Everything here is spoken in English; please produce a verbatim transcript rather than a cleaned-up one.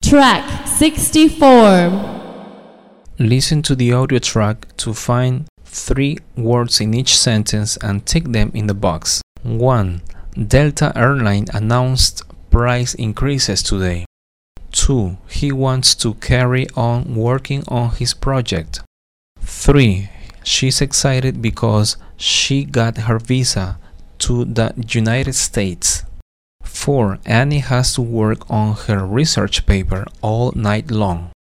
Track sixty-four. Listen to the audio track to find three words in each sentence and tick them in the box. one. Delta Airline announced price increases today. two. He wants to carry on working on his project. three. She's excited because she got her visa to the United States. four. Annie has to work on her research paper all night long.